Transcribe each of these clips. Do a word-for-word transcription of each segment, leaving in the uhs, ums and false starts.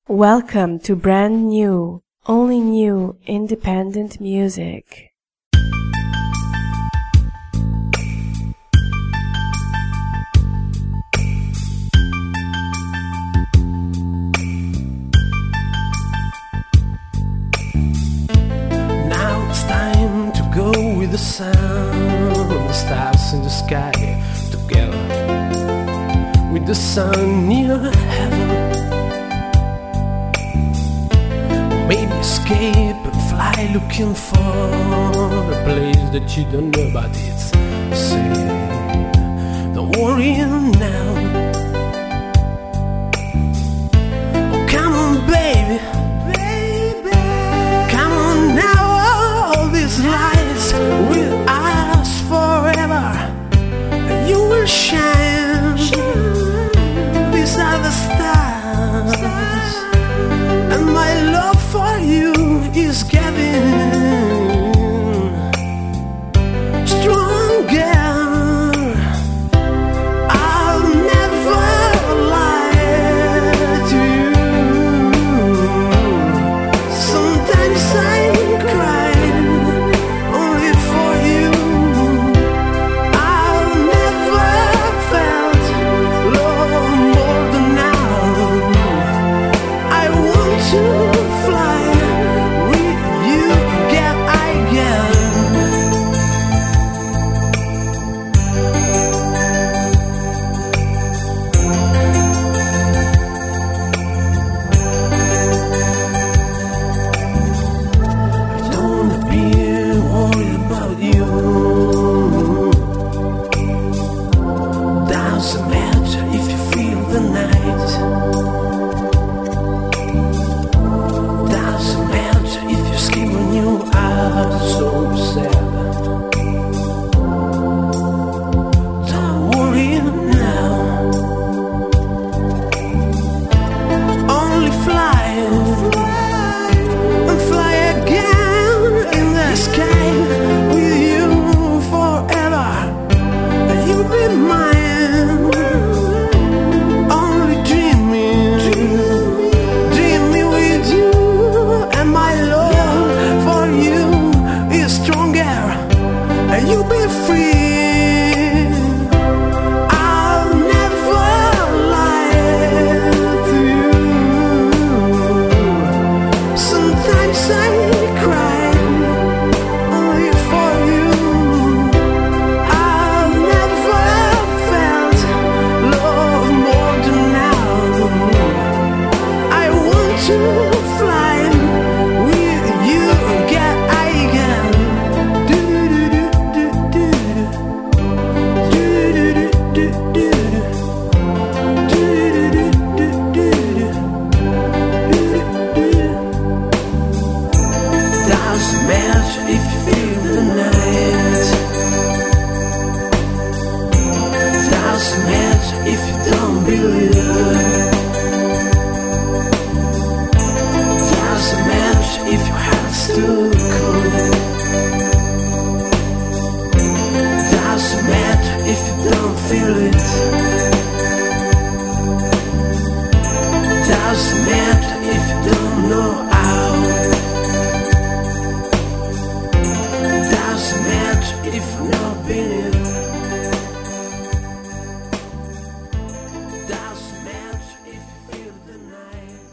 Welcome to brand new, only new independent music. Now it's time to go with the sun, the stars in the sky together, with the sun near heaven. Maybe escape and fly looking for a place that you don't know, but it's the same. Don't worry now. Oh, come on, baby, baby. Come on now, all these lights will last forever. And you will shine, these are the stars, and my love for you is getting stronger. I'll never lie to you. Sometimes I cry only for you. I've never felt love more than now. I want to fly with you, get I get. I don't wanna be worried about you. Doesn't matter if you feel the night. Doesn't matter if you scream when you are so sad. Don't worry now. Only fly, and fly again in the sky with you forever. And you'll be mine. Only dreaming, dreaming with you. And my love for you is stronger, and you'll be free. I'll never lie to you. Sometimes I cry only for you. I've never felt love more than now. I want to fly with you, get I get. Do do do do do do do do do do do. Doesn't matter if you feel the night. Doesn't matter if you don't believe. Doesn't matter if your heart's too cold. Doesn't matter if you don't feel it. Doesn't matter if you don't know how. Doesn't matter if you've not been it. Doesn't matter if you feel the night.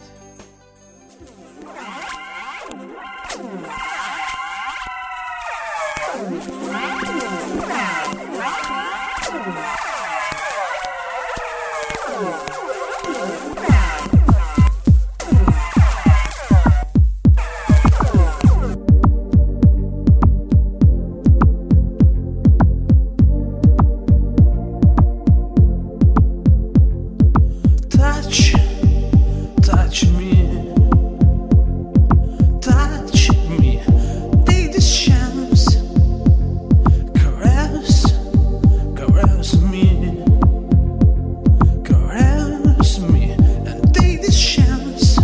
Touch, touch me, touch me, take this chance, caress, caress me, caress me, and take this chance.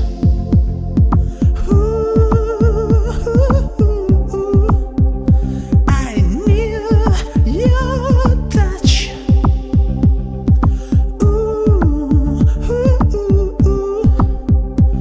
Ooh, I need your touch. Ooh, ooh, ooh, ooh.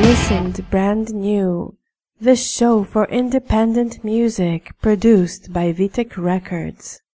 listened Brand New, the show for independent music produced by Vitek Records.